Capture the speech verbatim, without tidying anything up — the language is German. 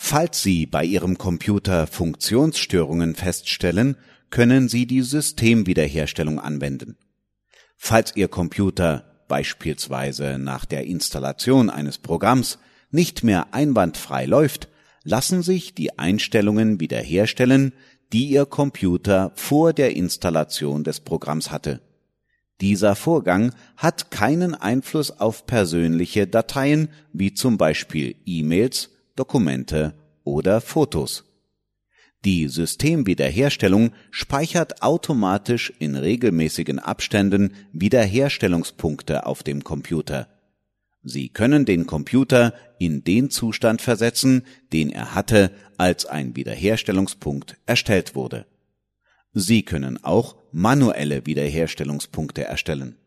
Falls Sie bei Ihrem Computer Funktionsstörungen feststellen, können Sie die Systemwiederherstellung anwenden. Falls Ihr Computer beispielsweise nach der Installation eines Programms nicht mehr einwandfrei läuft, lassen sich die Einstellungen wiederherstellen, die Ihr Computer vor der Installation des Programms hatte. Dieser Vorgang hat keinen Einfluss auf persönliche Dateien wie zum Beispiel E-Mails, Dokumente oder Fotos. Die Systemwiederherstellung speichert automatisch in regelmäßigen Abständen Wiederherstellungspunkte auf dem Computer. Sie können den Computer in den Zustand versetzen, den er hatte, als ein Wiederherstellungspunkt erstellt wurde. Sie können auch manuelle Wiederherstellungspunkte erstellen.